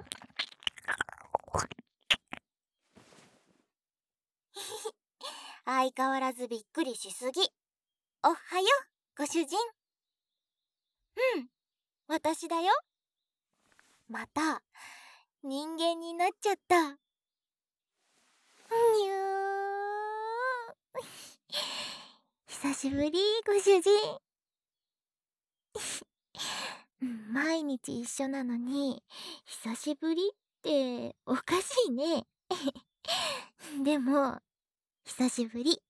相変わらずびっくりしすぎ。おはよう、ご主人。うん、私だよ。また、人間になっちゃった。にゅー。久しぶり、ご主人。毎日一緒なのに、久しぶりっておかしいね。でも、久しぶり。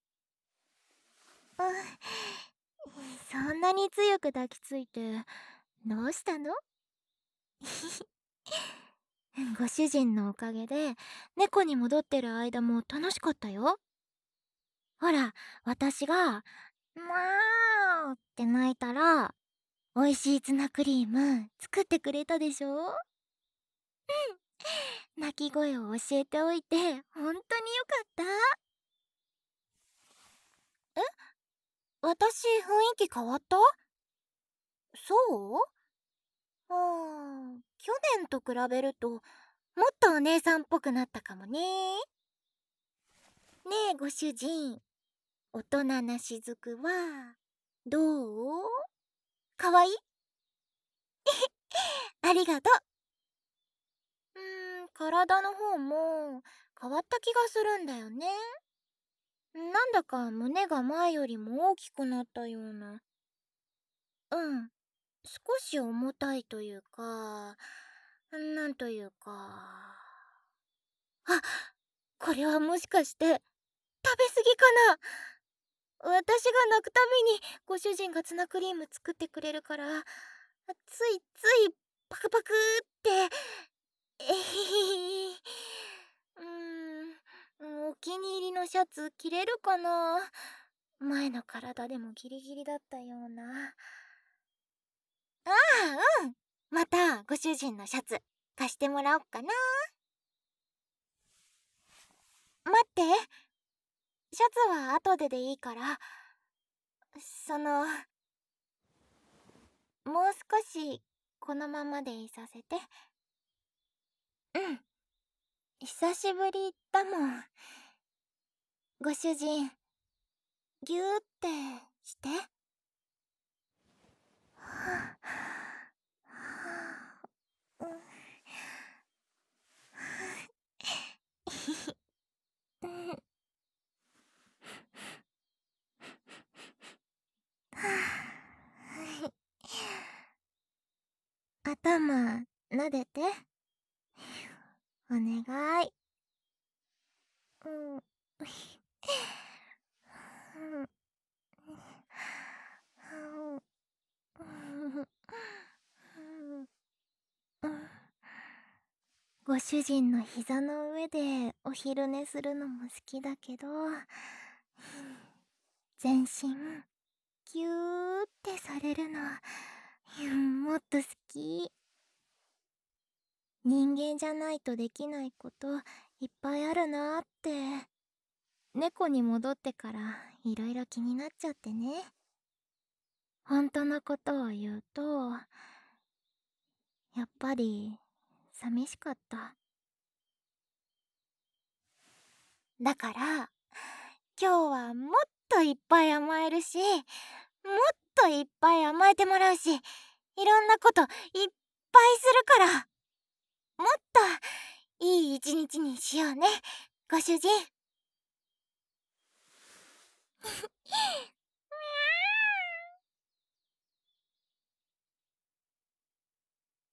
そんなに強く抱きついて、どうしたの？ご主人のおかげで、猫に戻ってる間も楽しかったよ。ほら、私が、まーって泣いたら、美味しいツナクリーム作ってくれたでしょ？泣き声を教えておいて、本当によかった。え？私、雰囲気変わった？そう？去年と比べると、もっとお姉さんっぽくなったかもね。ねえ、ご主人。大人な雫は、どう？かわいい？ありがとう。体の方も変わった気がするんだよね。なんだか胸が前よりも大きくなったような。少し重たいというか、なんというか。あ、これはもしかして、食べ過ぎかな？私が泣くたびにご主人がツナクリーム作ってくれるから、ついついパクパクって、えへへ。お気に入りのシャツ着れるかな？前の体でもギリギリだったような。ああ、またご主人のシャツ貸してもらおっかな。待って、シャツは後でいいから、もう少しこのままでいさせて。久しぶりだもん。ご主人、ぎゅーってして。頭撫でて。お願い。ご主人の膝の上でお昼寝するのも好きだけど、全身ぎゅーってされるのもっと好き。人間じゃないとできないこといっぱいあるなーって、猫に戻ってからいろいろ気になっちゃってね。本当のことを言うと、やっぱり寂しかった。だから今日はもっといっぱい甘えるし、もっといっぱい甘えてもらうし、いろんなこといっぱいするから、もっといい一日にしようね、ご主人。